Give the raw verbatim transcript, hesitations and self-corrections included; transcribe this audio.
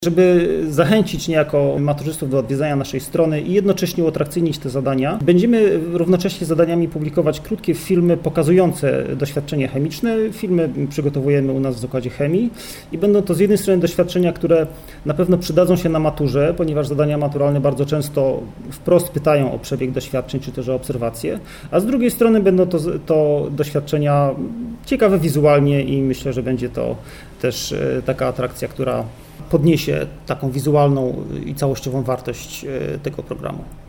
Żeby zachęcić niejako maturzystów do odwiedzania naszej strony i jednocześnie uatrakcyjnić te zadania, będziemy równocześnie zadaniami publikować krótkie filmy pokazujące doświadczenie chemiczne. Filmy przygotowujemy u nas w Zakładzie Chemii i będą to z jednej strony doświadczenia, które na pewno przydadzą się na maturze, ponieważ zadania maturalne bardzo często wprost pytają o przebieg doświadczeń czy też o obserwacje, a z drugiej strony będą to, to doświadczenia ciekawe wizualnie i myślę, że będzie to też taka atrakcja, która podniesie taką wizualną i całościową wartość tego programu.